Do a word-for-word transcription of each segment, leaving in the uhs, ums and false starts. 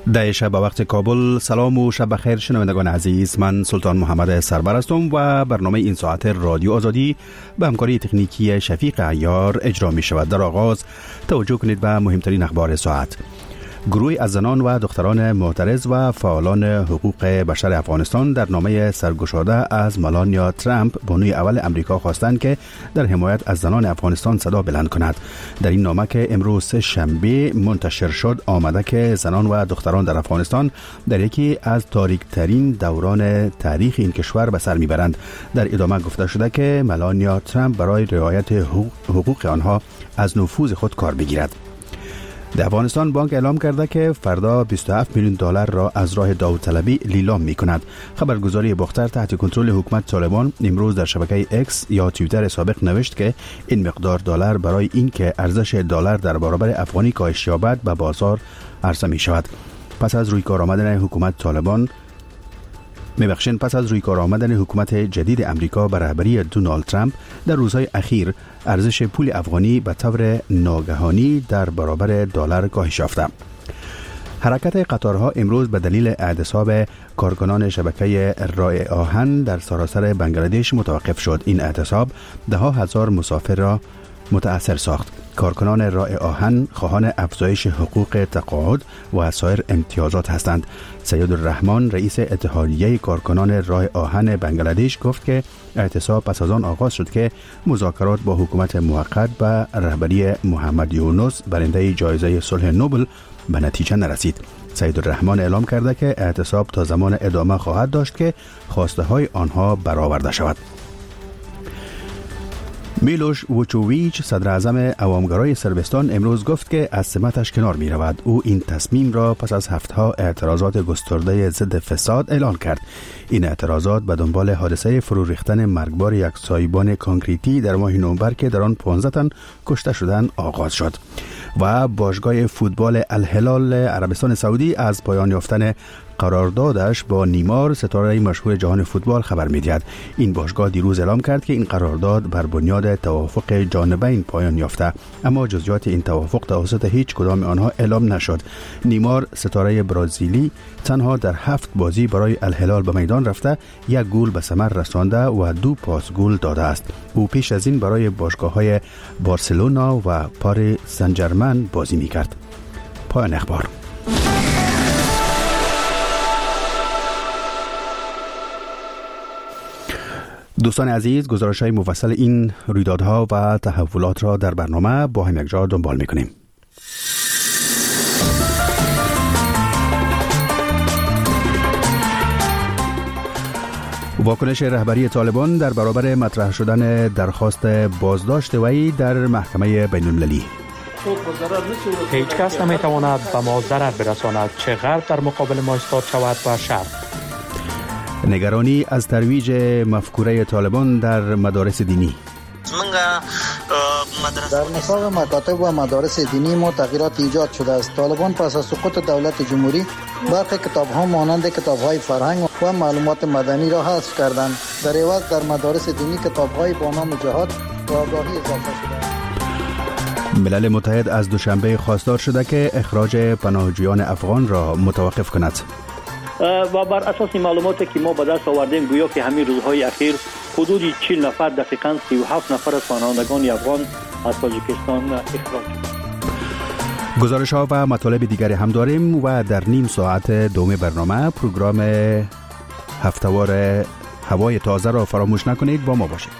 ده شب به وقت کابل. سلام و شب بخیر شنوندگان عزیز، من سلطان محمد سربر هستم و برنامه این ساعت رادیو آزادی به همکاری تکنیکی شفیق عیار اجرا می شود. در آغاز توجه کنید به مهمترین اخبار ساعت. گروهی از زنان و دختران معترض و فعالان حقوق بشر افغانستان در نامه سرگشاده از ملانیا ترامپ بانوی اول امریکا خواستند که در حمایت از زنان افغانستان صدا بلند کند. در این نامه که امروز شنبه منتشر شد آمده که زنان و دختران در افغانستان در یکی از تاریک ترین دوران تاریخ این کشور به سر میبرند. در ادامه گفته شده که ملانیا ترامپ برای رعایت حقوق, حقوق آنها از نفوذ خود کار بگیرد. در افغانستان بانک اعلام کرده که فردا بیست و هفت میلیون دلار را از راه داوطلبی لیلام می کند. خبرگزاری باختر تحت کنترل حکومت طالبان امروز در شبکه اکس یا توییتر سابق نوشت که این مقدار دلار برای اینکه ارزش دلار در برابر افغانی کاهش یابد به بازار عرضه می شود. پس از روی کار آمدن حکومت طالبان میبخشین پس از روی کار آمدن حکومت جدید امریکا به رهبری دونالد ترامپ در روزهای اخیر ارزش پول افغانی به طور ناگهانی در برابر دلار کاهش یافته. حرکت قطارها امروز به دلیل اعتصاب کارکنان شبکه راه آهن در سراسر بنگلادش متوقف شد. این اعتصاب ده ها هزار مسافر را متأثر ساخت. کارکنان راه آهن خواهان افزایش حقوق تقاعد و سایر امتیازات هستند. سید الرحمن رئیس اتحادیه کارکنان راه آهن بنگلادش گفت که اعتصاب پس از آن آغاز شد که مذاکرات با حکومت موقت به رهبری محمد یونس برنده جایزه صلح نوبل به نتیجه نرسید. سید الرحمن اعلام کرده که اعتصاب تا زمان ادامه خواهد داشت که خواسته های آنها برآورده شود. میلوش ووچوویچ صدر اعظم عوامگرای صربستان امروز گفت که از سمتش کنار می رود. او این تصمیم را پس از هفته‌ها اعتراضات گسترده ضد فساد اعلان کرد. این اعتراضات به دنبال حادثه فرو ریختن مرگبار یک سایبان کانکریتی در ماه نوامبر که در آن پانزده تن کشته شدند آغاز شد. و باشگاه فوتبال الهلال عربستان سعودی از پایان یافتن قراردادش با نیمار ستاره مشهور جهان فوتبال خبر می‌دهد. این باشگاه دیروز اعلام کرد که این قرارداد بر بنیاد توافق جانبین پایان یافته، اما جزئیات این توافق توسط هیچ کدام آنها اعلام نشد. نیمار ستاره برزیلی تنها در هفت بازی برای الهلال به میدان رفته، یک گل به ثمر رسانده و دو پاس گل داده است. او پیش از این برای باشگاه‌های بارسلونا و پاریس سن ژرمن بازی می‌کرد. پایان اخبار. دوستان عزیز، گزارش‌های مفصل این رویدادها و تحولات را در برنامه با هم یکجا دنبال می‌کنیم. واکنش رهبری طالبان در برابر مطرح شدن درخواست بازداشت وی در محکمه بین‌المللی. هیچ کس نمی‌تواند به ما ضرر برساند، چه غرب در مقابل ما ایستاد شود و شرق. نگرانی از ترویج مفکوره طالبان در مدارس دینی. در نصاب مکاتب و مدارس دینی ما تغییرات ایجاد شده است. طالبان پس از سقوط دولت جمهوری برخی کتاب‌ها مانند کتاب‌های فرهنگ و معلومات مدنی را حذف کردند. در عوض در مدارس دینی کتاب‌های با نام جهاد و آگاهی اضافه شده. ملل متحد از دوشنبه خواستار شده که اخراج پناهجویان افغان را متوقف کند. و بر اساس معلوماتی که ما به دست آوردیم گویا که همین روزهای اخیر حدود چهل نفر دقیقاً سی و هفت نفر از پناهندگان افغان از تاجیکستان اخراج شدند. گزارش ها و مطالب دیگری هم داریم و در نیم ساعت دوم برنامه پروگرام هفته‌وار هوای تازه را فراموش نکنید، با ما باشید.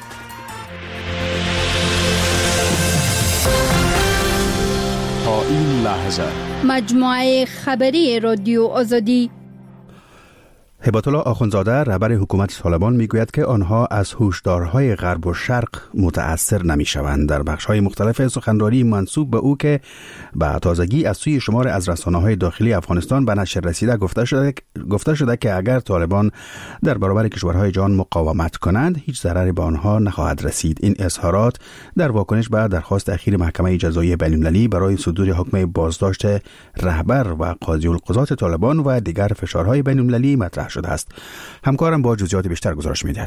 تا این لحظه مجموعه خبری رادیو آزادی. هبت الله آخوندزاده رهبر حکومت طالبان میگوید که آنها از هشدارهای غرب و شرق متأثر نمیشوند. در بخش‌های مختلف سخنرانی منسوب به او که به تازگی از سوی شمار از رسانه‌های داخلی افغانستان به نشر رسیده گفته شده گفته شده که اگر طالبان در برابر کشورهای جهان مقاومت کنند هیچ ضرری به آنها نخواهد رسید. این اظهارات در واکنش به درخواست اخیر محکمه جزایی بین‌المللی برای صدور حکم بازداشت رهبر و قاضی القضات طالبان و دیگر فشارهای بین‌المللی مطرح شده است. همکارم با جزئیات بیشتر گزارش می‌دهد.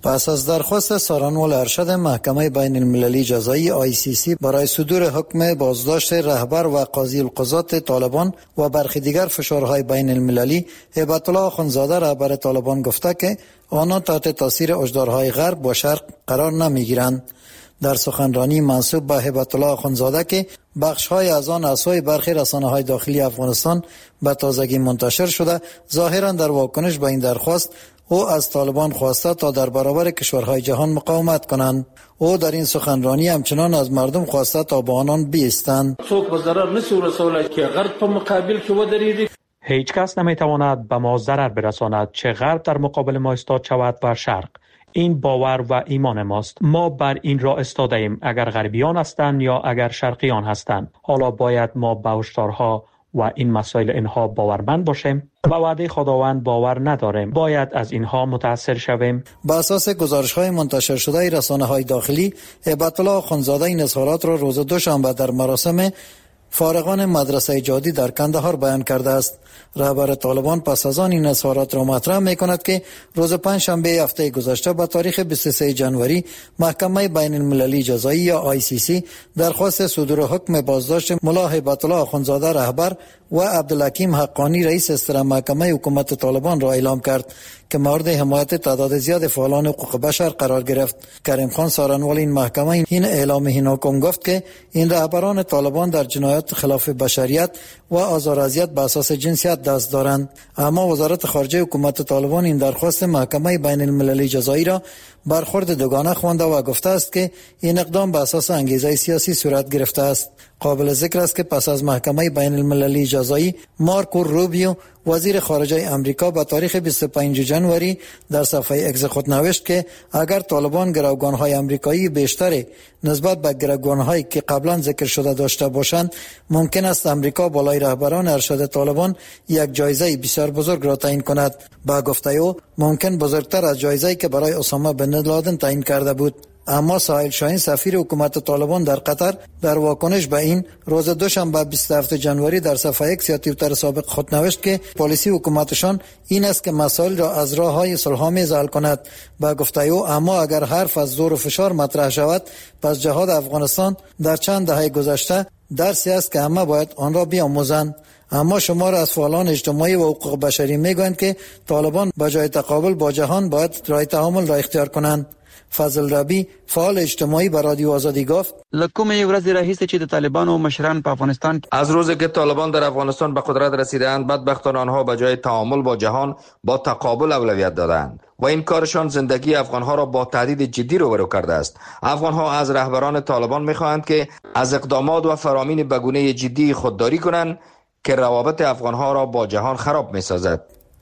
پس از درخواست سارنوال ارشد محکمه بین المللی جزایی آی سی سی برای صدور حکم بازداشت رهبر و قاضی القضات طالبان و برخی دیگر فشارهای بین المللی، هیبت الله آخوندزاده رهبر طالبان گفته که آنها تحت تاثیر هشدارهای غرب و شرق قرار نمیگیرند. در سخنرانی منسوب به هیبت الله آخوندزاده که بخش‌های از آن از سوی برخی رسانه‌های داخلی افغانستان به تازگی منتشر شده، ظاهراً در واکنش به این درخواست او از طالبان خواسته تا در برابر کشورهای جهان مقاومت کنند. او در این سخنرانی همچنان از مردم خواسته تا با آنان بیستند. څوک به ضرر نشي رسولای که غرب په مقابل کې ودرېږي. هیچ کس نمیتواند به ما ضرر برساند، چه غرب در مقابل ما ایستاد شود و شرق. این باور و ایمان ماست. ما بر این را استاده ایم، اگر غربیان هستند یا اگر شرقیان هستند. حالا باید ما به هشدارها و این مسائل اینها باورمند باشیم. به وعده خداوند باور نداریم. باید از اینها متاثر شویم. بر اساس گزارش‌های منتشر شده رسانه‌های داخلی، هیبت الله آخوندزاده این اظهارات را روز دوشنبه در مراسم فارغان مدرسه جادی در کندهار بیان کرده است. رهبر طالبان پس از آن این اظهارات را مطرح می‌کند که روز پنجشنبه هفته گذشته به تاریخ بیست و سوم ژانویه محکمه بین المللی جزایی یا آی سی سی درخواست صدور حکم بازداشت ملا هیبت الله آخوندزاده رهبر و عبدالحکیم حقانی رئیس استر محکمه حکومت طالبان را اعلام کرد که مورد حمایت تعداد زیاد فعالان حقوق بشر قرار گرفت. کریم خان سارنوال این محکمه این اعلام این حکم گفت که این رهبران طالبان در جنایات خلاف بشریت و آزار و اذیت به اساس جنسیت دست دارند. اما وزارت خارجه حکومت طالبان این درخواست محکمه بین المللی جزایی را برخورد دوگانه خوانده و گفته است که این اقدام به اساس انگیزه سیاسی صورت گرفته است. قابل ذکر است که پس از محکمه بین المللی جزایی، مارکو روبیو وزیر خارجه امریکا به تاریخ بیست و پنجم ژانویه در صفحه اکس خود نوشت که اگر طالبان گروگان‌های امریکایی بیشتری نسبت به گروگان‌هایی که قبلا ذکر شده داشته باشند، ممکن است امریکا بالای رهبران ارشد طالبان یک جایزه بسیار بزرگ را تعیین کند. با گفته او ممکن بزرگتر از جایزه‌ای که برای اسامه بن لادن تعیین کرده بود. اما ساحل شاهین سفیر حکومت طالبان در قطر در واکنش به این روز دوشنبه بیست و هفتم ژانویه در صفحه اکس یا توییتر سابق خود نوشت که پالیسی حکومتشان این است که مسائل را از راه‌های صلح‌آمیز حل کند. با گفته او اما اگر حرف از زور و فشار مطرح شود، پس جهاد افغانستان در چند دهه گذشته درسی است که همه باید آن را بیاموزند. اما شمار از فعالان اجتماعی و حقوق بشری میگویند که طالبان به جای تقابل با جهان باید راه تعامل را اختیار کنند. فضل ربی فعال اجتماعی به رادیو آزادی گفت لکم یو ورځ راهیسته چې د طالبان او مشران په افغانستان از روزی که طالبان در افغانستان به قدرت رسیدند، بدبختان آنها به جای تعامل با جهان با تقابل اولویت دادند و این کارشان زندگی افغانها را با تهدید جدی روبرو کرده است. افغانها از رهبران طالبان می‌خواهند که از اقدامات و فرامین به گونه جدی خودداری کنند که روابط افغانها را با جهان خراب می‌سازد.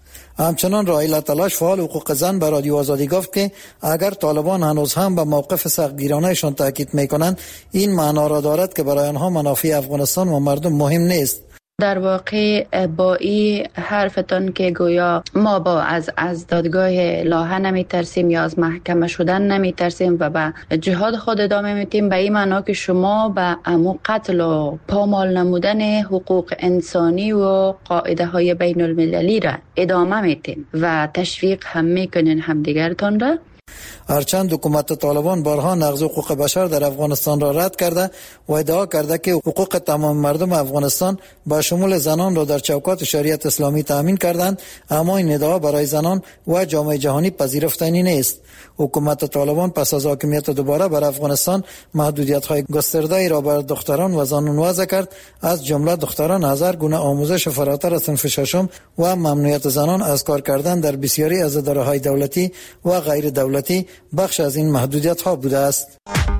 همچنان رائیل تلاش فعال حقوق زن به رادیو آزادی گفت که اگر طالبان هنوز هم به موقف سختگیرانه‌شان تاکید می‌کنند، این معنا را دارد که برای آنها منافع افغانستان و مردم مهم نیست. در واقع با این حرفتان که گویا ما با از از دادگاه لاهه نمی ترسیم یا از محکمه شدن نمی ترسیم و به جهاد خود ادامه میتیم، به این معنا که شما به امو قتل و پامال نمودن حقوق انسانی و قاعده های بین المللی را ادامه میتیم و تشویق هم میکنین همدیگرتان را. هرچند حکومت طالبان بارها نقض حقوق بشر در افغانستان را رد کرده و ادعا کرده که حقوق تمام مردم افغانستان با شمول زنان را در چوکات شریعت اسلامی تامین کردند، اما این ادعا برای زنان و جامعه جهانی پذیرفتنی نیست. حکومت طالبان پس از حاکمیت دوباره بر افغانستان محدودیت‌های گسترده‌ای را بر دختران و زنان وضع کرد، از جمله دختران هزار گونه آموزش فراتر از صنف ششم و ممنوعیت زنان از کار کردن در بسیاری از اداره‌های دولتی و غیر دولتی بخش از این محدودیت‌ها بوده است.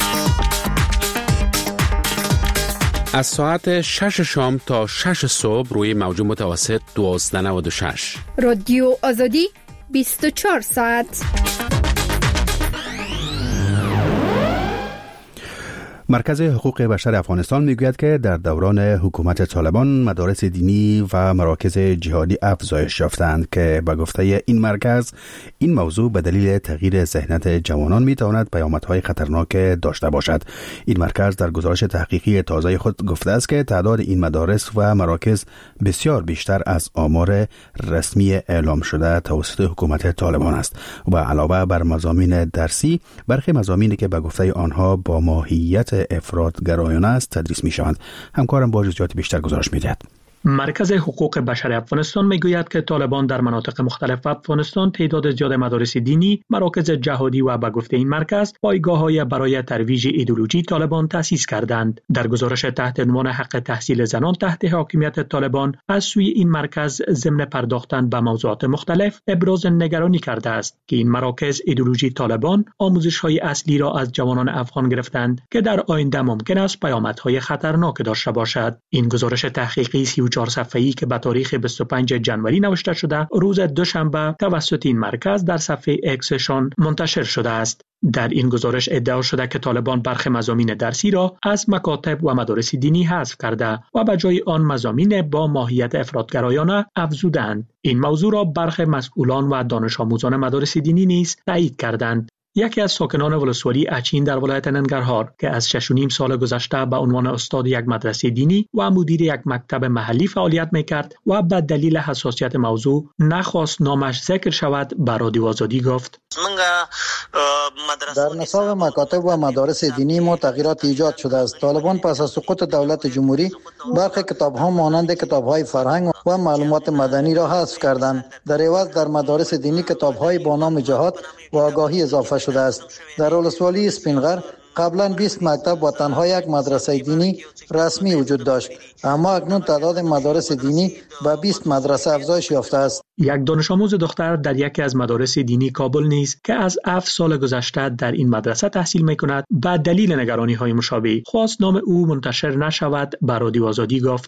از ساعت شش شام تا شش صبح روی موج متوسط دوازده و نود و شش رادیو آزادی بیست و چهار ساعت. مرکز حقوق بشر افغانستان میگوید که در دوران حکومت طالبان مدارس دینی و مراکز جهادی افزایش یافتند که به گفته این مرکز این موضوع به دلیل تغییر ذهنیت جوانان میتواند پیامدهای خطرناک داشته باشد. این مرکز در گزارش تحقیقی تازه خود گفته است که تعداد این مدارس و مراکز بسیار بیشتر از آمار رسمی اعلام شده توسط حکومت طالبان است و علاوه بر مضامین درسی برخی مضامینی که به گفته آنها با ماهیت افراطگرایانه است تدریس می شوند. همکارم با جزئیات بیشتر گزارش می دهد. مرکز حقوق بشر افغانستان میگوید که طالبان در مناطق مختلف افغانستان تعداد زیاد مدارس دینی، مراکز جهادی و به گفته این مرکز پایگاه‌های برای ترویج ایدئولوژی طالبان تأسیس کردند. در گزارش تحت عنوان حق تحصیل زنان تحت حاکمیت طالبان از سوی این مرکز ضمن پرداختن به موضوعات مختلف ابراز نگرانی کرده است که این مراکز ایدئولوژی طالبان آموزش‌های اصلی را از جوانان افغان گرفتند که در آینده ممکن است پیامدهای خطرناک داشته باشد. این گزارش تحقیقی سی و چهار صفحه‌ای که به تاریخ بیست و پنجم ژانویه نوشته شده روز دوشنبه توسط این مرکز در صفحه اکسشان منتشر شده است. در این گزارش ادعا شده که طالبان برخی مضامین درسی را از مکاتب و مدارس دینی حذف کرده و به جای آن مضامین با ماهیت افراطگرایانه افزودند. این موضوع را برخی مسئولان و دانش آموزان مدارس دینی نیز تایید کردند. یکی از ساکنان ولسوالی اچین در ولایت ننگرهار که از شش و نیم سال گذشته به عنوان استاد یک مدرسه دینی و مدیر یک مکتب محلی فعالیت میکرد و به دلیل حساسیت موضوع نخواست نامش ذکر شود، به رادیو آزادی گفت: در نصاب مکاتب و مدارس دینی ما تغییرات ایجاد شده است. طالبان پس از سقوط دولت جمهوری برخی کتاب‌ها مانند کتاب‌های فرهنگ و معلومات مدنی را حذف کردند. در عوض در مدارس دینی کتاب‌های با نام جهاد و آگاهی اضافه شده است. در ولسوالی اسپینغر قبلا بیست مکتب و تنها یک مدرسه دینی رسمی وجود داشت، اما اکنون تعداد مدارس دینی به بیست مدرسه افزایش یافته است. یک دانش آموز دختر در یکی از مدارس دینی کابل نیز که از هفت سال گذشته در این مدرسه تحصیل می‌کند به دلیل نگرانی‌های مشابه خواست نام او منتشر نشود، به رادیو آزادی گفت: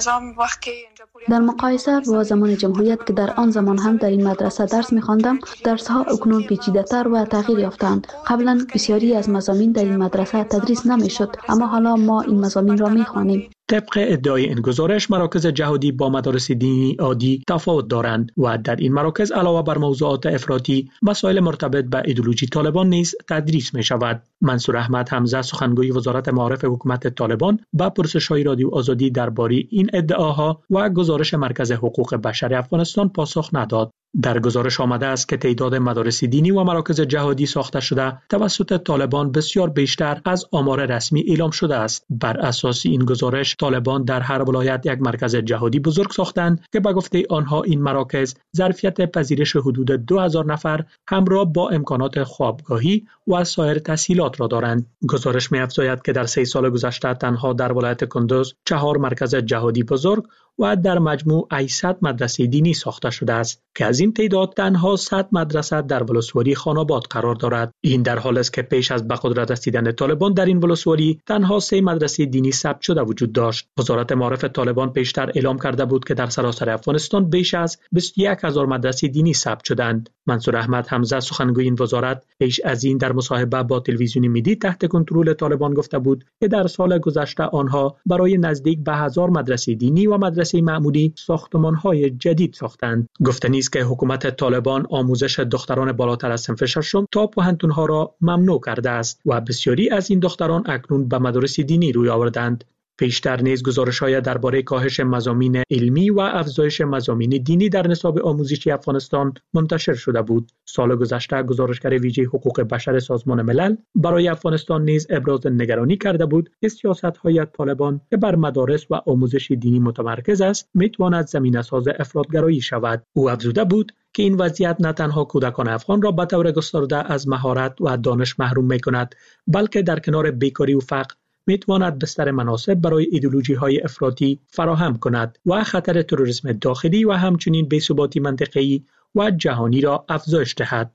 در مقایسه با زمان جمهوریت که در آن زمان هم در این مدرسه درس می‌خواندم، درس‌ها اکنون پیچیده‌تر و تغییر یافتند. قبلا بسیاری از مضامین در این مدرسه تدریس نمی‌شد، اما حالا ما این مضامین را می‌خوانیم. طبق ادعای این گزارش مراکز جهادی با مدارس دینی عادی تفاوت دارند و در این مراکز علاوه بر موضوعات افراطی مسائل مرتبط به ایدئولوژی طالبان نیز تدریس می شود. منصور احمد حمزه سخنگوی وزارت معارف حکومت طالبان به پرسش‌های رادیو آزادی درباره این ادعاها و گزارش مرکز حقوق بشر افغانستان پاسخ نداد. در گزارش آمده است که تعداد مدارس دینی و مراکز جهادی ساخته شده توسط طالبان بسیار بیشتر از آمار رسمی اعلام شده است. بر اساس این گزارش طالبان در هر ولایت یک مرکز جهادی بزرگ ساختند که به گفته آنها این مراکز ظرفیت پذیرش حدود دو هزار نفر همراه با امکانات خوابگاهی و سایر تسهیلات را دارند. گزارش می‌افزاید که در سه سال گذشته تنها در ولایت کندوز چهار مرکز جهادی بزرگ و در مجموع صد مدرسه دینی ساخته شده است که از این تعداد تنها صد مدرسه در ولسوالی خاناباد قرار دارد. این در حالی است که پیش از به قدرت رسیدن طالبان در این ولسوالی تنها سه مدرسه دینی ثبت شده وجود داشت. وزارت معارف طالبان پیشتر اعلام کرده بود که در سراسر افغانستان بیش از بیست و یک هزار مدرسه دینی ثبت شدند. منصور احمد حمزه سخنگوی این وزارت پیش از این در مصاحبه با تلویزیون میدی تحت کنترل طالبان گفته بود که در سال گذشته آنها برای نزدیک به هزار مدرسه دینی و مدرسه معمولی ساختمان‌های جدید ساختند. گفتنی است که حکومت طالبان آموزش دختران بالاتر از صنف ششم تا پوهنتون‌ها را ممنوع کرده است و بسیاری از این دختران اکنون به مدارس دینی روی آوردند. پیشتر نیز گزارش‌های درباره کاهش مضامین علمی و افزایش مضامین دینی در نصاب آموزشی افغانستان منتشر شده بود. سال گذشته گزارشگر ویژه حقوق بشر سازمان ملل برای افغانستان نیز ابراز نگرانی کرده بود که سیاست‌های طالبان که بر مدارس و آموزش دینی متمرکز است میتواند زمینه‌ساز افراطگرایی شود. او افزوده بود که این وضعیت نه تنها کودکان افغان را به طور گسترده از مهارت و دانش محروم می‌کند، بلکه در کنار بیکاری و فقر میتواند بستر مناسب برای ایدئولوژی‌های افراطی فراهم کند و خطر تروریسم داخلی و همچنین بی‌ثباتی منطقه‌ای و جهانی را افزایش دهد.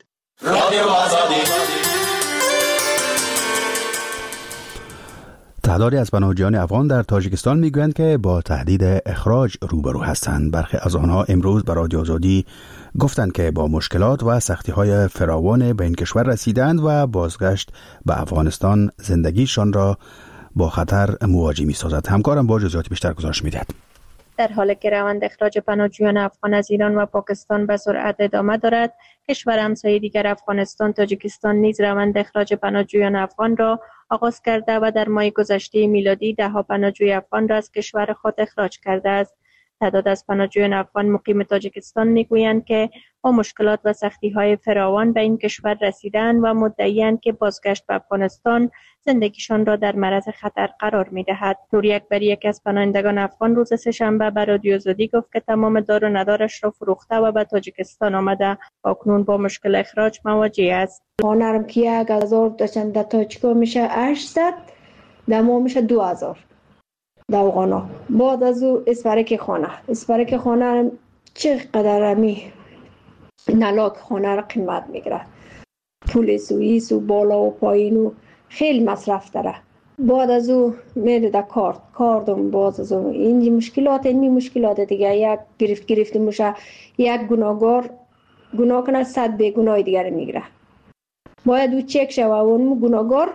تعدادی از پناهجویان افغان در تاجیکستان میگویند که با تهدید اخراج روبرو هستند. برخی از آنها امروز به رادیو آزادی گفتند که با مشکلات و سختی‌های فراوان به این کشور رسیدند و بازگشت به افغانستان زندگیشان را با خطر مواجه می‌سازد. همکارم با جزئیات بیشتر گزارش می‌دهد. در حالی که روند اخراج پناهجویان افغان از ایران و پاکستان به سرعت ادامه دارد، کشور همسایه دیگر افغانستان تاجیکستان نیز روند اخراج پناهجویان افغان را آغاز کرده و در ماه گذشته میلادی ده ها پناهجوی افغان را از کشور خود اخراج کرده است. تعداد از پناهجویان افغان مقیم تاجیکستان میگویند که با مشکلات و سختی‌های فراوان به این کشور رسیدند و مدعی‌اند که بازگشت به افغانستان زندگیشان را در معرض خطر قرار می‌دهد. نور اکبری، یکی از پناهندگان افغان، روز سه‌شنبه به رادیو آزادی گفت که تمام دار و ندارش را فروخته و به تاجیکستان آمده و اکنون با مشکل اخراج مواجه است. خانه‌ام که یک هزار داشتن در تاجیکا میشه هشتصد، در ما میشه دو هزار. دوغانا بعد از او اسپرک خانه اسپرک خانه چقدر امی نلاک خانه را قیمت میگیره، پول سویی سو بالا و پایین و خیلی مصرف داره. بعد از او میره در کارت کاردم باز از او این مشکلات این مشکلات دیگه یک گرفت گرفت میشه. یک گناهگار گناه کنه صد به گناه دیگر میگیره، باید او چک شوه و اون گناهگار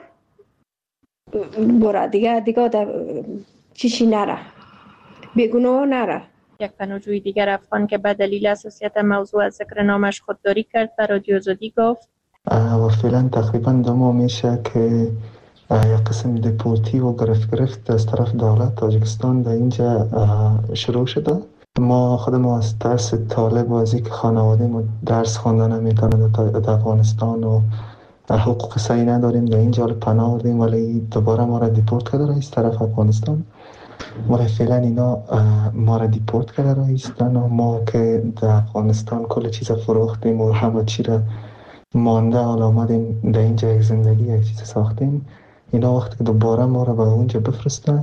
برا دیگه دیگه چیشی نره، بیگناه نره. یک پناهجوی دیگر افغان که به دلیل حساسیت موضوع از ذکر نامش خودداری کرد به رادیو آزادی گفت و فعلا تقریبا دو ماه میشه که یک قسم دیپورتی و گرفت گرفت از طرف دولت تاجیکستان در اینجا شروع شده. ما خودمون از ترس طالب و از اینکه خانواده ما درس خواندن نمیتونه در افغانستان و حقوق صحیح نداریم در اینجا پناه بردیم، ولی دوباره ما را دیپورت کرده رئیس طرف افغانستان. ولی فعلا اینا ما را دیپورت کرده رئیستان و ما که در افغانستان کل چیز فروختیم و همه چی را مانده حالا آمدیم در اینجا یک زندگی یک چیز ساختیم. اینا وقتی که دوباره ما را به اونجا بفرستن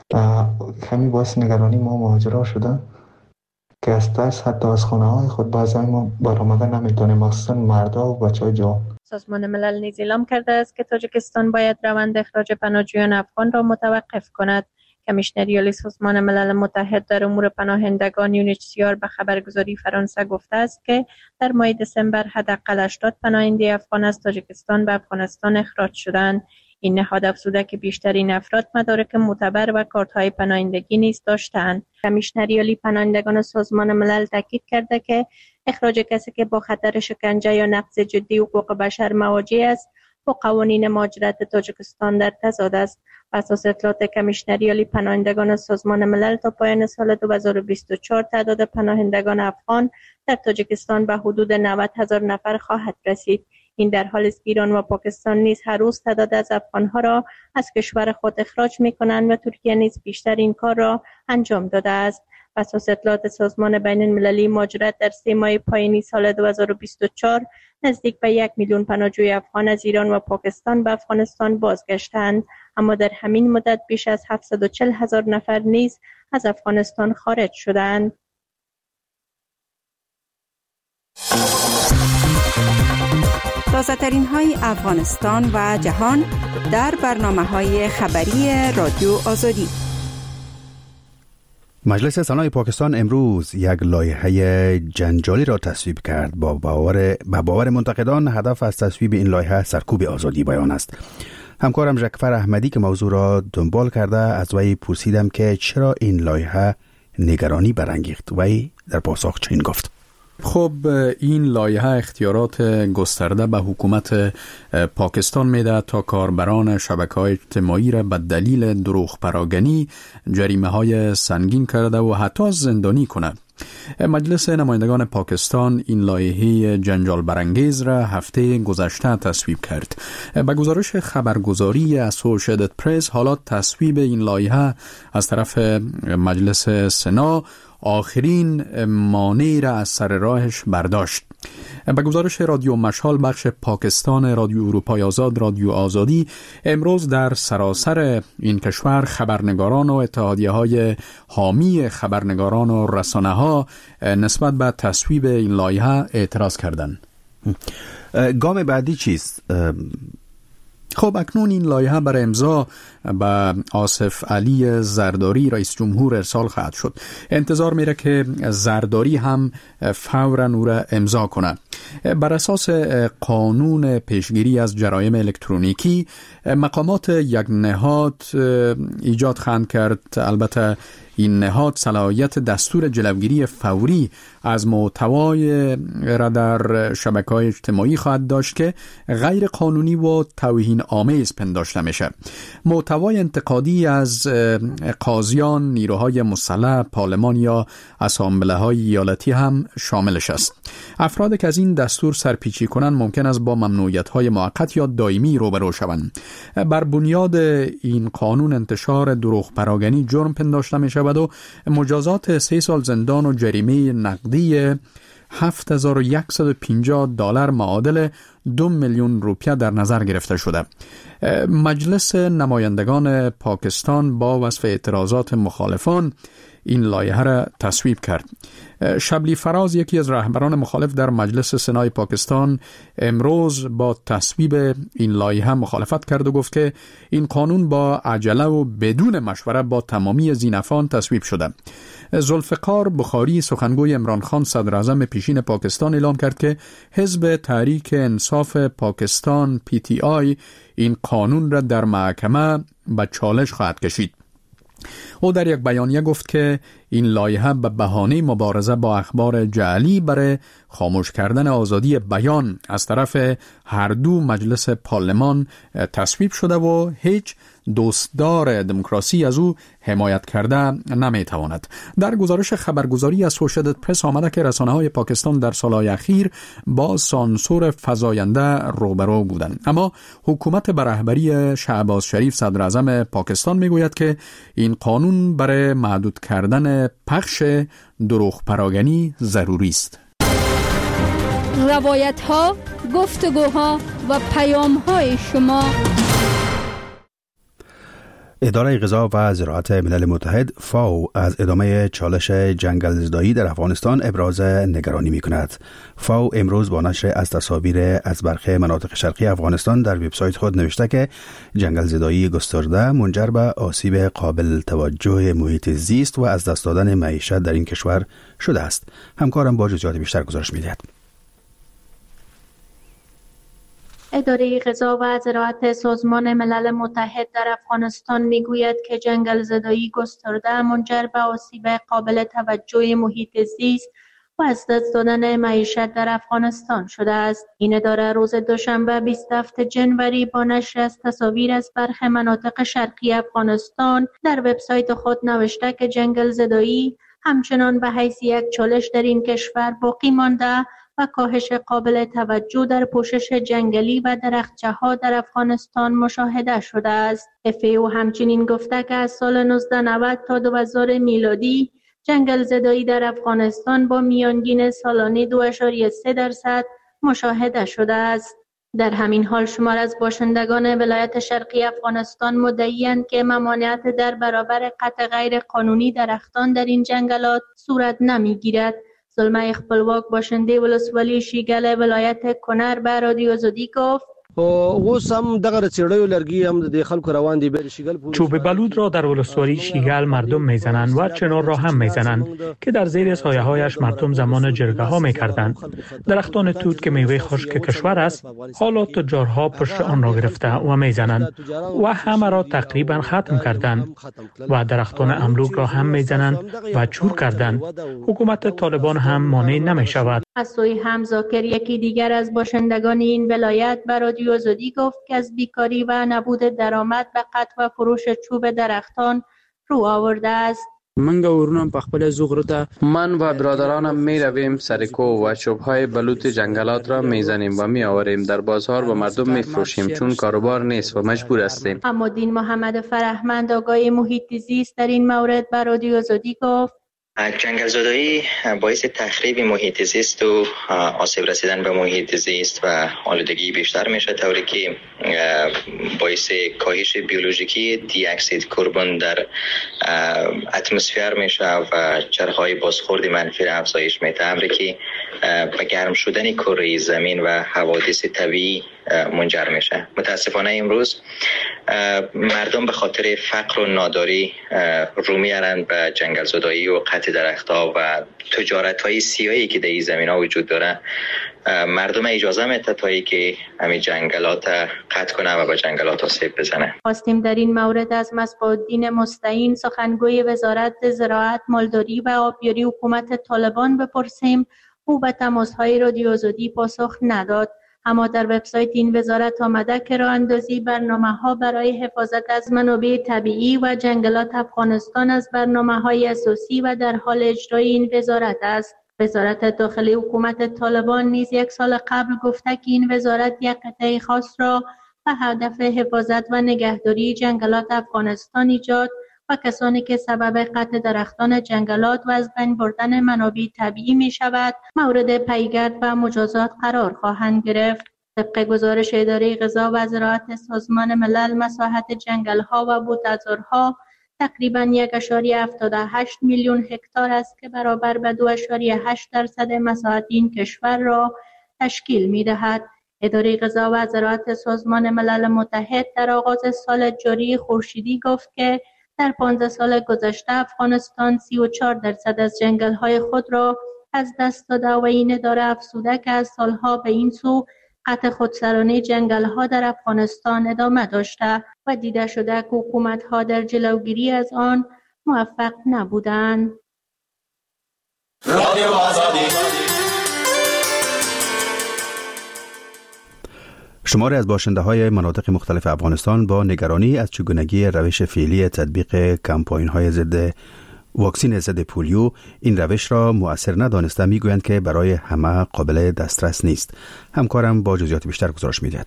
کمی باعث نگرانی ما مهاجرا شده که از ترس حتی از خانه های خود بعضی ما برآمدن نمیتونیم، مخصوصا مردا و بچه های جوان. سازمان ملل نیز اعلام کرده است که تاجیکستان باید روند اخراج پناهجویان افغان را متوقف کند. کمیشنری عالی سازمان ملل متحد در امور پناهندگان یو ان اچ سی آر به خبرگزاری فرانسه گفته است که در ماه دسامبر حداقل هشتاد پناهنده افغان از تاجیکستان به افغانستان اخراج شدند. این نهاد افزوده که بیشترین افراد مدارک معتبر و کارت‌های پناهندگی نیز داشتند. کمیشنری عالی پناهندگان سازمان ملل تاکید کرده که اخراج کسی که با خطر شکنجه یا نقض جدی حقوق بشر مواجه است با قوانین مهاجرت تاجیکستان در تضاد است. بر اساس اطلاعات کمیشنری عالی پناهندگان سازمان ملل تا پایان سال دو هزار و بیست و چهار تعداد پناهندگان افغان در تاجیکستان به حدود نود هزار نفر خواهد رسید. این در حالی است که ایران و پاکستان نیز هر روز تعداد از افغانها را از کشور خود اخراج می‌کنند و ترکیه نیز بیشتر این کار را انجام داده است. بر اساس اطلاعات سازمان بین المللی مهاجرت در سه ماه پایانی سال دو هزار و بیست و چهار نزدیک به یک میلیون پناهجوی افغان از ایران و پاکستان به افغانستان بازگشتند، اما در همین مدت بیش از هفتصد و چهل هزار نفر نیز از افغانستان خارج شدند. تازه‌ترین های افغانستان و جهان در برنامه‌های خبری رادیو آزادی. مجلس سنای پاکستان امروز یک لایحه جنجالی را تصویب کرد. با باور با باور منتقدان هدف از تصویب این لایحه سرکوب آزادی بیان است. همکارم ژکفر احمدی که موضوع را دنبال کرده از وی پرسیدم که چرا این لایحه نگرانی برانگیخت. وی در پاسخ چنین گفت: خب این لایحه اختیارات گسترده به حکومت پاکستان میده تا کاربران شبکه‌های اجتماعی را به دلیل دروغ پراگنی جریمه‌های سنگین کرده و حتی زندانی کند. مجلس نمایندگان پاکستان این لایحه جنجال برانگیز را هفته گذشته تصویب کرد. به گزارش خبرگزاری اسوسییتد پرس، حالا تصویب این لایحه از طرف مجلس سنا آخرین مانع را از سر راهش برداشت. به گزارش رادیو مشال بخش پاکستان رادیو اروپای آزاد رادیو آزادی، امروز در سراسر این کشور خبرنگاران و اتحادیه‌های حامی خبرنگاران و رسانه‌ها نسبت به تصویب این لایحه اعتراض کردند. گام بعدی چیست؟ خب اکنون این لایحه بر امضا به آصف علی زرداری رئیس جمهور ارسال خواهد شد. انتظار میره که زرداری هم فوراً او را امضا کنه. بر اساس قانون پیشگیری از جرایم الکترونیکی مقامات یک نهاد ایجاد خواهند کرد. البته این نهاد صلاحیت دستور جلوگیری فوری از محتوای را در شبکه‌های اجتماعی خواهد داشت که غیر قانونی و توهین آمیز پنداشته میشه. محتوای انتقادی از قاضیان، نیروهای مسلح، پارلمان یا اسامبله‌های ایالتی هم شاملش است. افرادی که از این دستور سرپیچی کنند ممکن است با ممنوعیت‌های موقت یا دائمی روبرو شوند. بر بنیاد این قانون انتشار دروغ پراگنی جرم پنداشته میشه و مجازات سه سال زندان و جریمه نقدی هفت هزار و صد و پنجاه دلار معادل دو میلیون روپیه در نظر گرفته شده. مجلس نمایندگان پاکستان با وصف اعتراضات مخالفان این لایحه را تصویب کرد. شبلی فراز، یکی از رهبران مخالف در مجلس سنای پاکستان، امروز با تصویب این لایحه مخالفت کرد و گفت که این قانون با عجله و بدون مشوره با تمامی زینفان تصویب شده. ذوالفقار بخاری، سخنگوی عمران خان صدر اعظم پیشین پاکستان، اعلام کرد که حزب تحریک انصاف پاکستان پی تی آی این قانون را در محکمه به چالش خواهد کشید. او در یک بیانیه گفت که این لایحه به بهانه مبارزه با اخبار جعلی برای خاموش کردن آزادی بیان از طرف هر دو مجلس پارلمان تصویب شده و هیچ دوستدار دموکراسی از او حمایت کرده نمیتواند. در گزارش خبرگزاری اسوشییتد پرس آمده که رسانه‌های پاکستان در سالهای اخیر با سانسور فزاینده روبرو بودند، اما حکومت به رهبری شهباز شریف صدر اعظم پاکستان میگوید که این قانون برای محدود کردن پخش دروغ پراگنی ضروری است. روایت ها، گفتگوها و پیام های شما. اداره غذا و زراعت ملل متحد فاو از ادامه چالش جنگل زدایی در افغانستان ابراز نگرانی می کند. فاو امروز با نشر از تصاویر از برخی مناطق شرقی افغانستان در وبسایت خود نوشته که جنگل زدایی گسترده منجر به آسیب قابل توجه محیط زیست و از دست دادن معیشت در این کشور شده است. همکارم با جزئیات بیشتر گزارش می دهد. اداره غذا و زراعت سازمان ملل متحد در افغانستان میگوید که جنگل زدایی گسترده منجر به آسیب قابل توجه محیط زیست و از دست دادن معیشت در افغانستان شده است. این اداره روز دوشنبه بیست و هفتم ژانویه با نشر از تصاویر از برخی مناطق شرقی افغانستان در وبسایت خود نوشته که جنگل زدایی همچنان به حیث یک چالش در این کشور باقی مانده و کاهش قابل توجه در پوشش جنگلی و درختچه‌ها در افغانستان مشاهده شده است. اف ای او همچنین گفته که از سال نوزده نود تا دو هزار میلادی جنگل زدایی در افغانستان با میانگین سالانه دو ممیز سه درصد مشاهده شده است. در همین حال شمار از باشندگان ولایت شرقی افغانستان مدعی‌اند که ممانعت در برابر قطع غیر قانونی درختان در این جنگلات صورت نمی‌گیرد. زلمه خپلواک باشنده ولسوالی شیګل ولایت کنر به رادیو آزادی گفت اوس هم دغه چړیو لرګي هم د خلکو روان دي به شیګل چوب بلود را در ولسوالی شیګل مردم میزنند و چنار را هم میزنند که در زیر سایه هایش مردم زمان جرگه ها میکردند. درختان توت که میوه خشک کشور است حالا تجارها پشت آن را گرفته و میزنند و همه را تقریبا ختم کردند و درختان املوک را هم میزنند و چور کردند. حکومت طالبان هم مانع نمیشود. از سوی هم زاکر یکی دیگر از باشندگان این ولایت به رادیو آزادی گفت که از بیکاری و نبود درآمد به قطع و فروش چوب درختان رو آورده است. من ورونم په خپل زغرو ته من و برادرانم می رویم سرکو و چوبهای بلوط جنگلات را می زنیم و می آوریم در بازار و مردم می فروشیم چون کاروبار نیست و مجبور هستیم. اما دین محمد فرهمند آگای محیط زیست در این مورد به رادیو آزادی گفت جنگل زدایی باعث تخریب محیط زیست و آسیب رسیدن به محیط زیست و آلودگی بیشتر میشه، طوری که باعث کاهش بیولوژیکی دی اکسید کربن در اتمسفر میشه و چرخهای بازخورد منفی را افزایش میده، امری که به گرم شدن کره زمین و حوادث طبیعی منجر میشه. متاسفانه امروز مردم به خاطر فقر و ناداری رو میارن به جنگل زدایی و قطع درختها و تجارت های سیاهی که در این زمین ها وجود داره. مردم اجازه میده تا که همین جنگلات قطع کنه و به جنگلات آسیب بزنه. خواستیم در این مورد از مصباح‌الدین مستعین سخنگوی وزارت زراعت، مالداری و آبیاری حکومت طالبان بپرسیم. او به تماس‌های رادیو آزادی پاسخ نداد، اما در وبسایت این وزارت آمده که راه اندازی برنامه‌ها برای حفاظت از منابع طبیعی و جنگلات افغانستان از برنامه‌های اساسی و در حال اجرای این وزارت است. وزارت داخلی حکومت طالبان نیز یک سال قبل گفته که این وزارت یک قطعه خاص را به هدف حفاظت و نگهداری جنگلات افغانستان ایجاد و کسانی که سبب قطع درختان جنگلات و از بین بردن منابع طبیعی می شود مورد پیگرد و مجازات قرار خواهند گرفت. طبق گزارش اداره غذا و زراعت سازمان ملل، مساحت جنگل‌ها و بوته‌زارها تقریباً یک و هفتاد و هشت میلیون هکتار است که برابر به دو و هشت درصد مساحت این کشور را تشکیل می‌دهد. اداره غذا و زراعت سازمان ملل متحد در آغاز سال جاری خورشیدی گفت که در پانزده سال گذشته افغانستان سی و چهار درصد از جنگل‌های خود را از دست داده و این اداره افزوده که از سالها به این سو قطع خودسرانه جنگل‌ها در افغانستان ادامه داشته و دیده شده که حکومت‌ها در جلوگیری از آن موفق نبودند. رادیو آزادی. شماری از باشنده‌های مناطق مختلف افغانستان با نگرانی از چگونگی روش فعلی تطبیق کمپاین‌های ضد واکسین ضد پولیو این روش را مؤثر ندانسته میگویند که برای همه قابل دسترس نیست. همکارم با جزئیات بیشتر گزارش می‌دهد.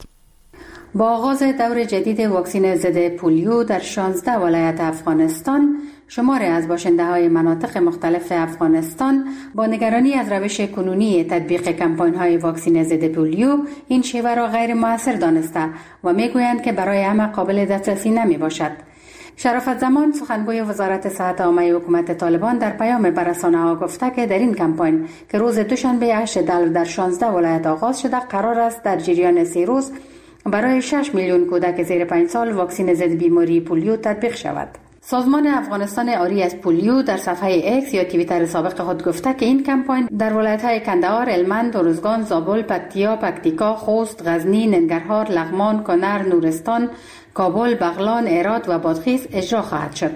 با آغاز دور جدید واکسین ضد پولیو در شانزده ولایت افغانستان، شماری از باشنده‌های مناطق مختلف افغانستان با نگرانی از روش کنونی تطبیق کمپاین‌های واکسین ضد پولیو این شیوه را غیر مؤثر دانسته و میگویند که برای همه قابل دسترسی نمیباشد. شرافت زمان، سخنگوی وزارت صحت عامه حکومت طالبان، در پیام به رسانه‌ها گفته که در این کمپاین که روز دوشنبه هشت دلو در شانزده ولایت آغاز شده، قرار است در جریان سه روز برای شش میلیون کودک زیر پنج سال واکسین ضد بیماری پولیو تطبیق شود. سازمان افغانستان آری از پولیو در صفحه اکس یا توییتر سابق خود گفته که این کمپاین در ولایت‌های کندهار، هلمند، ارزگان، زابل، پکتیا، پکتیکا، خوست، غزنی، ننگرهار، لغمان، کنر، نورستان، کابل، بغلان، هرات و بادغیس اجرا خواهد شد.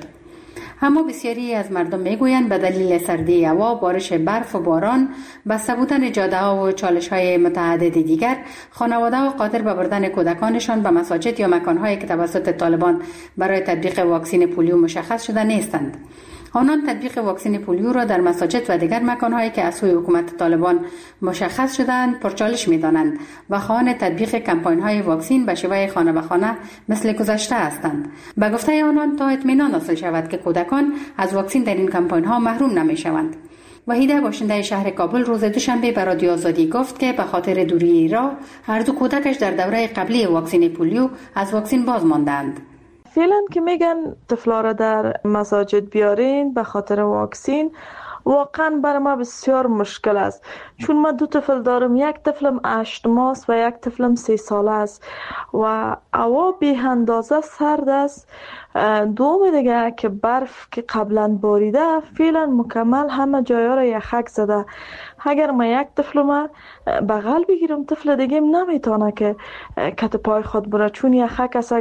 اما بسیاری از مردم میگویند به دلیل سردی هوا، بارش برف و باران، بسته بودن جاده‌ها و چالش‌های متعدد دیگر، خانواده‌ها قادر به بردن کودکانشان به مساجد یا مکان‌هایی که توسط طالبان برای تطبیق واکسین پولیو مشخص شده نیستند. آنان تطبیق واکسین پولیو را در مساجد و دیگر مکان‌هایی که از سوی حکومت طالبان مشخص شده‌اند پرچالش می‌دانند و خواهان تطبیق کمپاین‌های واکسین به شیوه خانه به خانه مثل گذشته هستند. به گفته آنان تا اطمینان حاصل شود که کودکان از واکسین در این کمپاین‌ها محروم نمی‌شوند. وحیده باشنده شهر کابل روز دوشنبه به رادیو آزادی گفت که به خاطر دوری راه هر دو کودکش در دوره قبلی واکسین پولیو از واکسین باز ماندند. فعلا که میگن طفلا را در مساجد بیارین به خاطر واکسین، واقعا برای ما بسیار مشکل است، چون من دو طفل دارم، یک طفلم هشت ماه و یک طفلم سه ساله است و هوا بی اندازه سرد است. دوم دیگه که برف که قبلا باریده فعلا مکمل همه جایا را یخک زده. اگر من یک طفل ما بغل بگیرم، طفل دیگه نمیتونه که کت پای خود بره چون یخک است.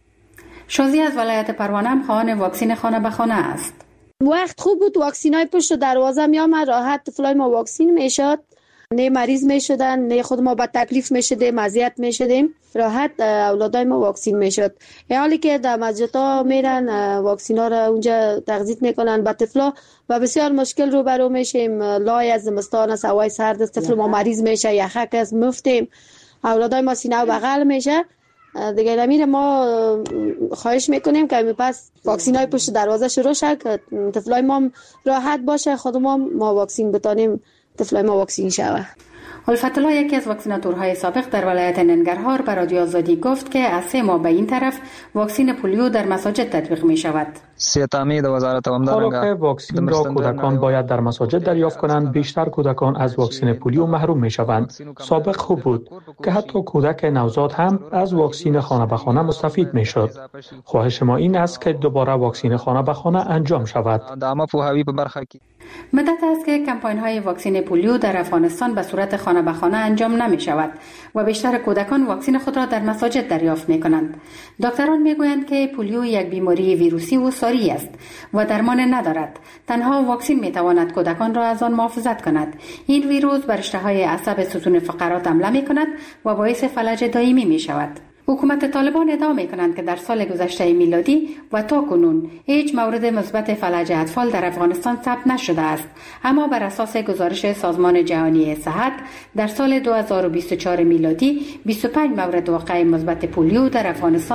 شازی از ولایت پروانه هم خواهان واکسین خانه به خانه است. وقت خوب بود، واکسین های پشت دروازه می آمد، راحت طفلای ما واکسین می شد، نه مریض می شدن، نه خود ما با تکلیف می شدیم، اذیت می شدیم، راحت اولادای ما واکسین می شد. حالی که در مسجد ها میرن واکسین ها را اونجا تغذیه میکنن با طفلا و بسیار مشکل رو برو میشیم. لای از زمستان است، هوای سرد است، طفل ما مریض میشه، یخک است، مفتیم، اولادای ما سینه و بغل میشه دیگه نمیره ما خواهش میکنیم که پس واکسین های پشت دروازه شروع شد که طفلای ما راحت باشه، خود ما ما واکسین بتانیم طفلای ما واکسین شوه. الفت الله یکی از واکسیناتورهای سابق در ولایت ننگرهار به رادیو آزادی گفت که از سه ماه به این طرف واکسین پولیو در مساجد تطبیق می شود. حالا که واکسین را کودکان باید در مساجد دریافت کنند، بیشتر کودکان از واکسین پولیو محروم می شوند. سابق خوب بود که حتی کودک نوزاد هم از واکسین خانه به خانه مستفید می شد. خواهش ما این است که دوباره واکسین خانه به خانه انجام شود. مدت است که کمپاین های واکسین پولیو در افغانستان به صورت خانه به خانه انجام نمی شود و بیشتر کودکان واکسین خود را در مساجد دریافت می کنند. دکتران می گویند که پولیو یک بیماری ویروسی و ساری است و درمان ندارد. تنها واکسین می تواند کودکان را از آن محافظت کند. این ویروس بر رشته های عصب ستون فقرات حمله می کند و باعث فلج دائمی می شود. حکومت طالبان ادعا می کنند که در سال گذشته میلادی و تا کنون هیچ مورد مثبت فلج اطفال در افغانستان ثبت نشده است، اما بر اساس گزارش سازمان جهانی صحت در سال دو هزار و بیست و چهار میلادی بیست و پنج مورد واقع مثبت پولیو در افغانستان